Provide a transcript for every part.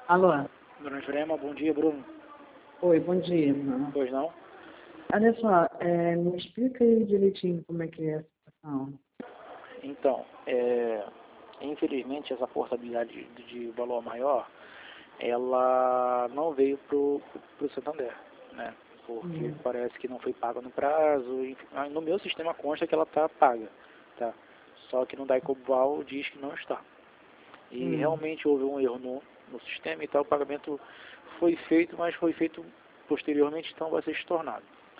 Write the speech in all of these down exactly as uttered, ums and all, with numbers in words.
Alô? Bruno Jurema, bom dia, Bruno. Oi, bom dia, Bruno. Pois não? Olha só, é, me explica aí direitinho como é que é a situação. Então, é, infelizmente essa portabilidade de, de valor maior, ela não veio pro, pro Santander, né? Porque Hum. parece que não foi paga no prazo. Enfim, ah, no meu sistema consta que ela está paga, tá? Só que no Daicoval diz que não está. E Hum. realmente houve um erro no, no sistema e tal, o pagamento foi feito, mas foi feito posteriormente, então vai ser estornado.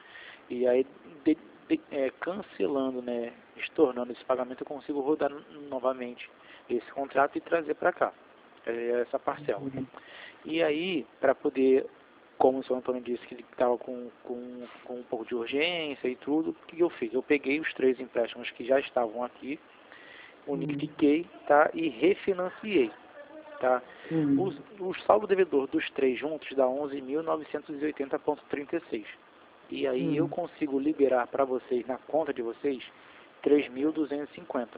E aí, de, de, é, cancelando, né, estornando esse pagamento, eu consigo rodar novamente esse contrato e trazer para cá, é, essa parcela. Uhum. E aí, para poder, como o senhor Antônio disse que ele estava com, com, com um pouco de urgência e tudo, o que eu fiz? Eu peguei os três empréstimos que já estavam aqui, unifiquei, tá, e refinanciei. Tá? Hum. Os, o saldo devedor dos três juntos dá onze mil novecentos e oitenta vírgula trinta e seis. E aí eu Hum. consigo liberar para vocês, na conta de vocês, três mil duzentos e cinquenta.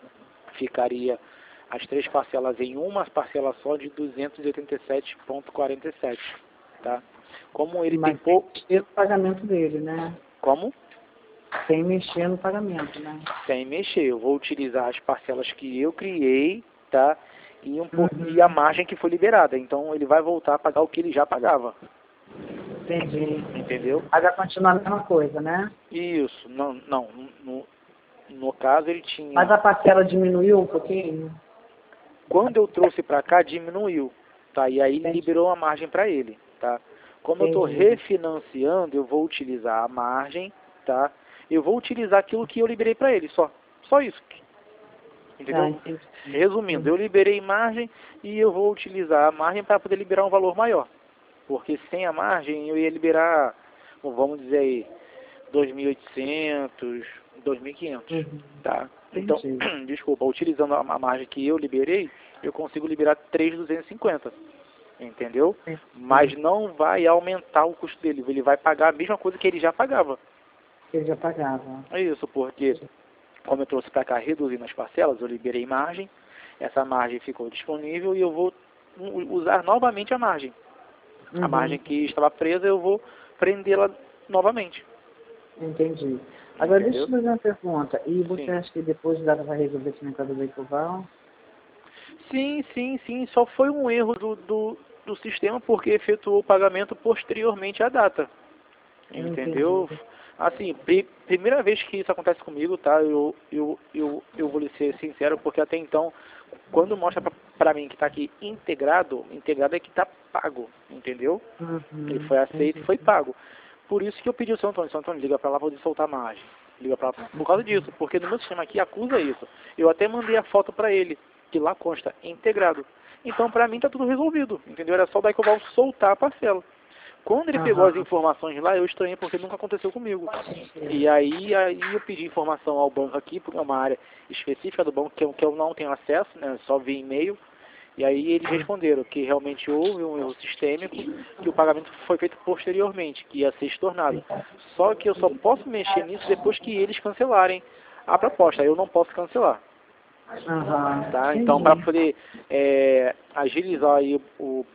Ficaria as três parcelas em uma parcela só de duzentos e oitenta e sete vírgula quarenta e sete. Tá? Como ele Mas tem sem pouco... mexer no pagamento dele, né? Como? Sem mexer no pagamento, né? Sem mexer. Eu vou utilizar as parcelas que eu criei, tá? E, um pouco, Uhum. e a margem que foi liberada. Então ele vai voltar a pagar o que ele já pagava. Entendi. Entendeu? Mas vai continuar a mesma coisa, né? Isso. Não, não. No, no caso ele Mas tinha... a parcela diminuiu um pouquinho? Quando eu trouxe para cá, diminuiu. Tá? E aí Entendi. liberou a margem para ele. Tá? Como eu estou Entendi. refinanciando, eu vou utilizar a margem. Tá? Eu vou utilizar aquilo que eu liberei para ele. Só. Só isso. Entendeu? Ah, entendi. Resumindo, Uhum. eu liberei margem e eu vou utilizar a margem para poder liberar um valor maior. Porque sem a margem eu ia liberar, bom, vamos dizer aí, dois mil e oitocentos, dois mil e quinhentos, Uhum. tá? Então, Entendi. desculpa, utilizando a a margem que eu liberei, eu consigo liberar três mil duzentos e cinquenta, entendeu? Mas Entendi. não vai aumentar o custo dele, ele vai pagar a mesma coisa que ele já pagava. Ele já pagava. É isso, porque como eu trouxe para cá reduzindo as parcelas, eu liberei margem, essa margem ficou disponível e eu vou usar novamente a margem. A Uhum. margem que estava presa, eu vou prendê-la novamente. Entendi. Agora, deixa eu Entendeu? te fazer uma pergunta. E você Sim. acha que depois dá para resolver esse mercado do Ecoval? Sim, sim, sim. Só foi um erro do, do, do sistema porque efetuou o pagamento posteriormente à data. Eu entendi. Entendeu? Assim, pri, primeira vez que isso acontece comigo, tá? Eu, eu, eu, eu vou lhe ser sincero, porque até então, quando mostra pra, pra mim que tá aqui integrado, integrado é que tá pago, entendeu? Ele Uhum. foi aceito e Entendi. foi pago. Por isso que eu pedi ao São Antônio, São Antônio, liga pra lá pra poder soltar a margem. Liga pra lá por causa disso, porque no meu sistema aqui acusa isso. Eu até mandei a foto pra ele, que lá consta integrado. Então pra mim tá tudo resolvido, entendeu? Era só daí que eu vou soltar a parcela. Quando ele pegou as Aham. informações lá, eu estranhei porque nunca aconteceu comigo. E aí, aí eu pedi informação ao banco aqui, porque é uma área específica do banco que eu, que eu não tenho acesso, né, só via e-mail. E aí eles responderam que realmente houve um erro sistêmico, que o pagamento foi feito posteriormente, que ia ser estornado. Só que eu só posso mexer nisso depois que eles cancelarem a proposta. Eu não posso cancelar. Aham. Tá? Então, para Entendi. poder é, agilizar aí o,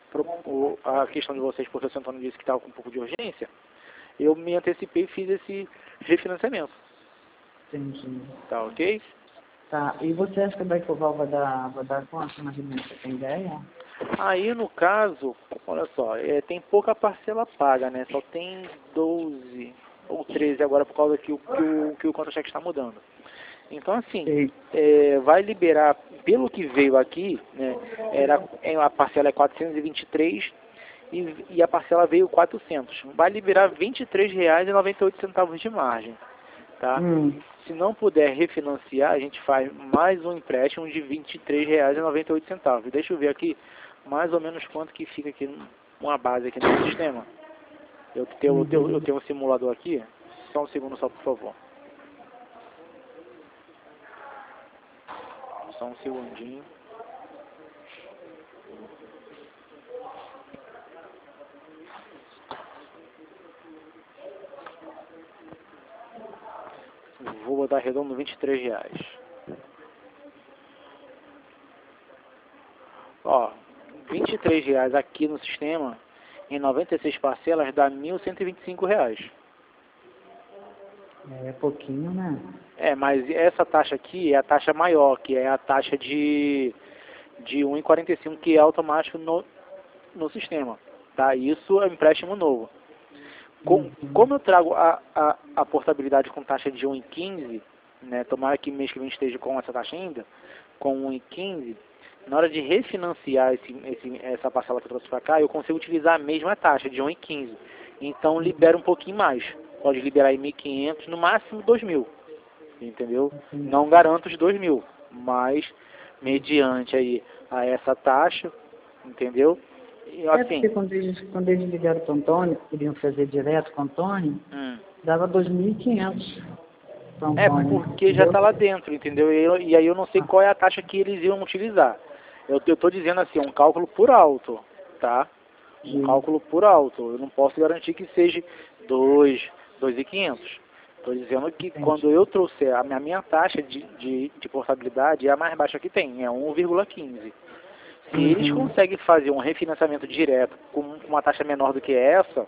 o, a questão de vocês, porque o Santo Antônio disse que estava com um pouco de urgência, eu me antecipei e fiz esse refinanciamento. Entendi. Tá ok? Tá. E você acha que a Ecoval vai dar, vai dar quanto mais ou menos? Você tem ideia? Aí, no caso, olha só, é, tem pouca parcela paga, né? Só tem doze ou treze agora por causa que o, que o, que o contra-cheque está mudando. Então, assim, Sei. é, vai liberar, pelo que veio aqui, né, era, é, a parcela é quatrocentos e vinte e três e, e a parcela veio quatrocentos. Vai liberar vinte e três reais e noventa e oito centavos de margem, tá? Hum. Se não puder refinanciar, a gente faz mais um empréstimo de vinte e três reais e noventa e oito centavos. Deixa eu ver aqui mais ou menos quanto que fica aqui, uma base aqui no sistema. Eu tenho, eu tenho, eu Uhum. tenho um simulador aqui. Só um segundo só, por favor. Só um segundinho. Vou botar redondo vinte e três reais. Ó, vinte e três reais aqui no sistema, em noventa e seis parcelas, dá mil cento e vinte e cinco reais. É pouquinho, né? É, mas essa taxa aqui é a taxa maior, que é a taxa de, de um vírgula quarenta e cinco, que é automático no, no sistema. Tá? Isso é um empréstimo novo. Com, Uhum. Como eu trago a, a, a portabilidade com taxa de um vírgula quinze, né, tomara que mês que vem esteja com essa taxa ainda, com um vírgula quinze, na hora de refinanciar esse, esse, essa parcela que eu trouxe para cá, eu consigo utilizar a mesma taxa de um vírgula quinze. Então libera um pouquinho mais. Pode liberar em mil e quinhentos, no máximo dois mil. Entendeu? Uhum. Não garanto os dois mil, mas mediante aí a essa taxa, entendeu? E, É assim, porque quando eles, quando eles ligaram para o Antônio, queriam fazer direto com o Antônio, hum. dava dois mil e quinhentos para o É Antônio. porque já está lá dentro, entendeu? E, eu, e aí eu não sei Ah. qual é a taxa que eles iam utilizar. Eu estou dizendo assim, um cálculo por alto, tá? Um Sim. cálculo por alto. Eu não posso garantir que seja dois, dois mil e quinhentos. Estou dizendo que Entendi. quando eu trouxer a minha, a minha taxa de, de, de portabilidade é a mais baixa que tem, é um vírgula quinze. Se Uhum. eles conseguem fazer um refinanciamento direto com uma taxa menor do que essa,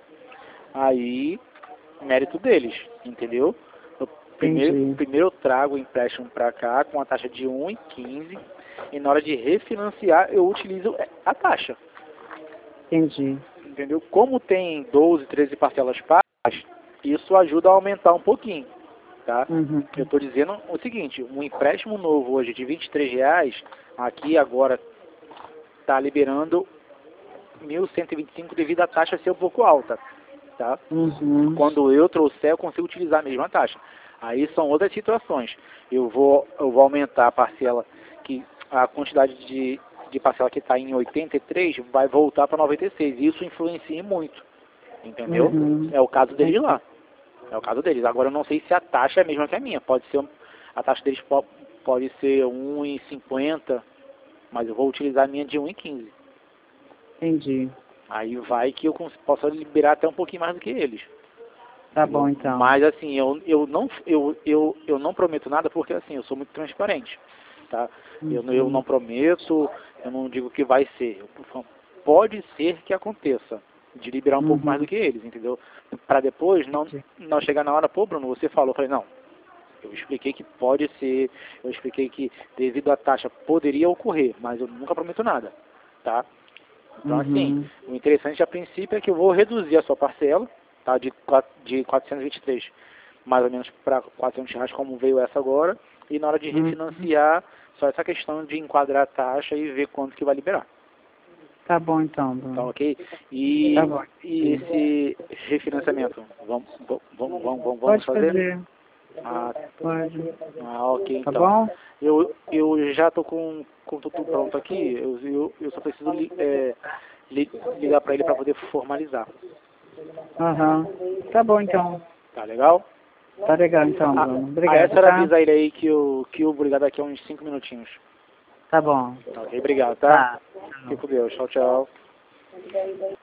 aí mérito deles, entendeu? Eu, primeiro, Entendi. primeiro eu trago o empréstimo para cá com a taxa de um vírgula quinze e na hora de refinanciar eu utilizo a taxa. Entendi. Entendeu? Como tem doze, treze parcelas pagas, isso ajuda a aumentar um pouquinho, tá? Uhum. Eu estou dizendo o seguinte, um empréstimo novo hoje de vinte e três reais, aqui agora está liberando mil cento e vinte e cinco devido à taxa ser um pouco alta, tá? Uhum. Quando eu trouxer, eu consigo utilizar a mesma taxa. Aí são outras situações. Eu vou, eu vou aumentar a parcela, que a quantidade de, de parcela que está em oitenta e três vai voltar para noventa e seis. Isso influencia muito, entendeu? Uhum. É o caso deles lá. É o caso deles. Agora eu não sei se a taxa é a mesma que a minha. Pode ser, a taxa deles pode, pode ser um vírgula cinquenta, mas eu vou utilizar a minha de um vírgula quinze. Entendi. Aí vai que eu cons- posso liberar até um pouquinho mais do que eles. Tá bom, então. Mas assim, eu, eu, não, eu, eu, eu não prometo nada porque assim, eu sou muito transparente. Tá? Eu, Uhum. eu não prometo, eu não digo que vai ser. Eu- Pode ser que aconteça, de liberar um Uhum. pouco mais do que eles, entendeu? Para depois não, não chegar na hora, pô Bruno, você falou, eu falei, não, eu expliquei que pode ser, eu expliquei que devido à taxa poderia ocorrer, mas eu nunca prometo nada, tá? Então, Uhum. assim, o interessante a princípio é que eu vou reduzir a sua parcela, tá, de, quatro- de quatrocentos e vinte e três mais ou menos para quatrocentos reais, como veio essa agora, e na hora de Uhum. refinanciar, só essa questão de enquadrar a taxa e ver quanto que vai liberar. Tá bom, então, Bruno. Tá ok? E, Tá bom. e esse refinanciamento, vamos, vamos, vamos, vamos, vamos Pode fazer? fazer. Ah, Pode. ah, ok, Tá então. bom? Eu, eu já estou com, com tudo pronto aqui, eu, eu, eu só preciso li, é, li, ligar para ele para poder formalizar. Aham. Tá bom, então. Tá legal? Tá legal, então, Ah, Bruno. aí a Obrigado, senhora tá? avisa ele aí que eu, que eu vou ligar daqui a uns cinco minutinhos. Tá bom. Tá ok? Obrigado, tá? Tá. Fique com Deus. Tchau, tchau.